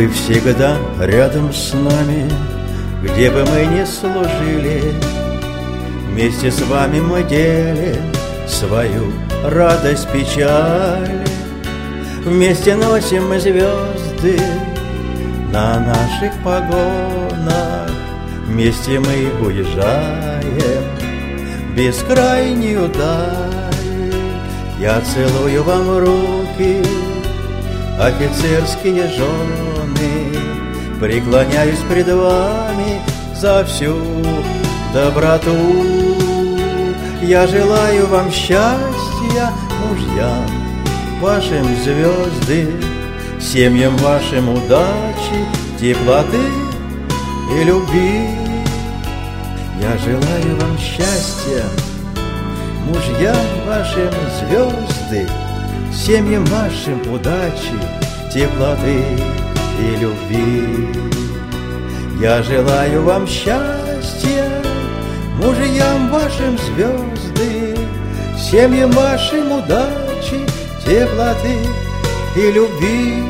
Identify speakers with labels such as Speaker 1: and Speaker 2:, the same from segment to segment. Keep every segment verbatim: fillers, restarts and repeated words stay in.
Speaker 1: Вы всегда рядом с нами, где бы мы ни служили. Вместе с вами мы делим свою радость, печаль. Вместе носим мы звезды на наших погонах. Вместе мы уезжаем в бескрайнюю даль. Я целую вам руки, офицерские жены, преклоняюсь пред вами за всю доброту. Я желаю вам счастья, мужьям вашим звезды, семьям вашим удачи, теплоты и любви. Я желаю вам счастья, мужьям вашим звезды, семьям вашим удачи, теплоты и любви. Я желаю вам счастья, мужьям вашим звезды, семьям вашим удачи, теплоты и любви.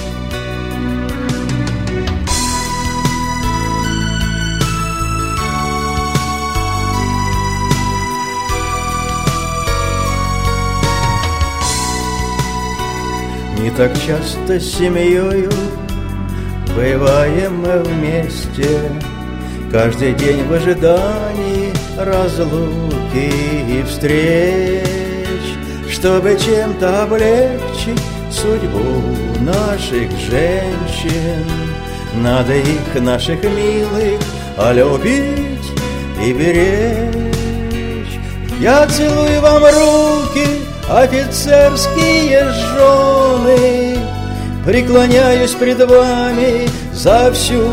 Speaker 1: Не так часто с семьёю бываем мы вместе, каждый день в ожидании разлуки и встреч. Чтобы чем-то облегчить судьбу наших женщин, надо их, наших милых, любить и беречь. Я целую вам руки, офицерские жены, преклоняюсь пред вами за всю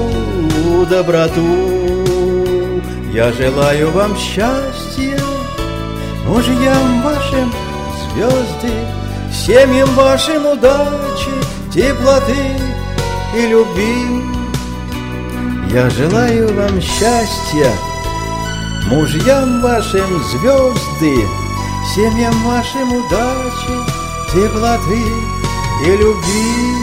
Speaker 1: доброту. Я желаю вам счастья, мужьям вашим звезды, семьям вашим удачи, теплоты и любви. Я желаю вам счастья, мужьям вашим звезды, семьям вашим удачи, теплоты и любви.